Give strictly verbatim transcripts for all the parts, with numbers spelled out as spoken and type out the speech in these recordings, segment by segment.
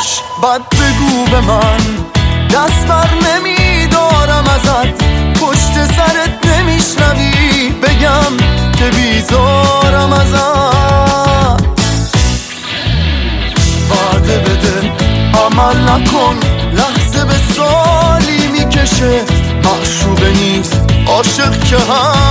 باش بد بگو به من، دست بر نمیدارم ازت، پشت سرت نمیشنوی بگم که بیزارم ازت. وعده بده عمل نکن، لحظه به سالی میکشه، معشوقه نیست عاشق که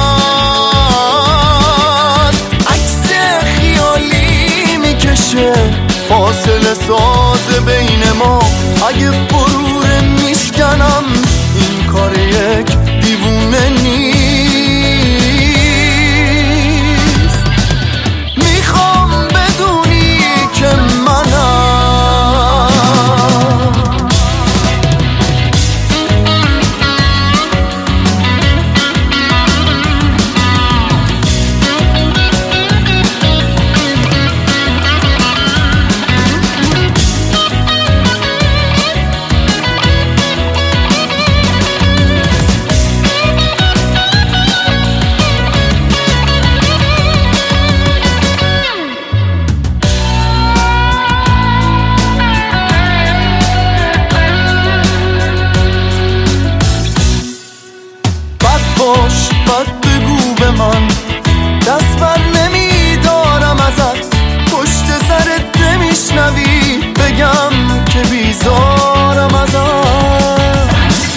هست، عکس خیالی میکشه، فاصله ساز بین ما، اگه غرور میشکنم این کار یک دیوونه نیست. میخوام بدونی که منم باش بد بگو به من، دست بر نمیدارم ازت، پشت سرت نمیشنوی بگم که بیزارم ازت.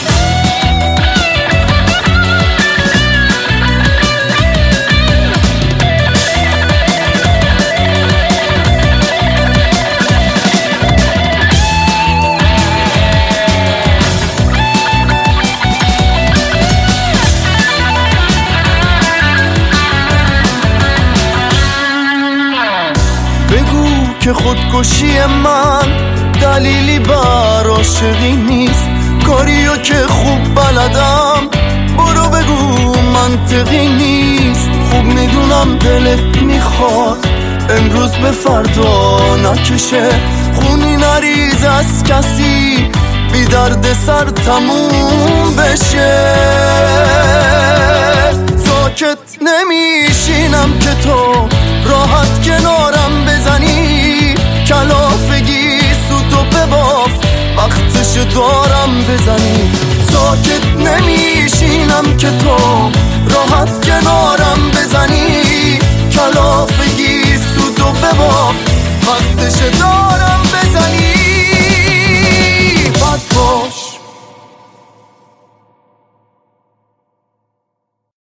که خودکشی من دلیلی بر عاشقی نیست، کاریو که خوب بلدم برو بگو منطقی نیست. خوب میدونم دلت میخواد امروز به فردا نکشه، خونی نریز از کسی بی درد سر تموم بشه. ساکت نمیشینم که تو راحت کنارم بزنی، کلافگی سوتو بباف وقتش دارم بزنی. ساکت نمیشینم که تو راحت کنارم بزنی، کلافگی سوتو بباف وقتش دارم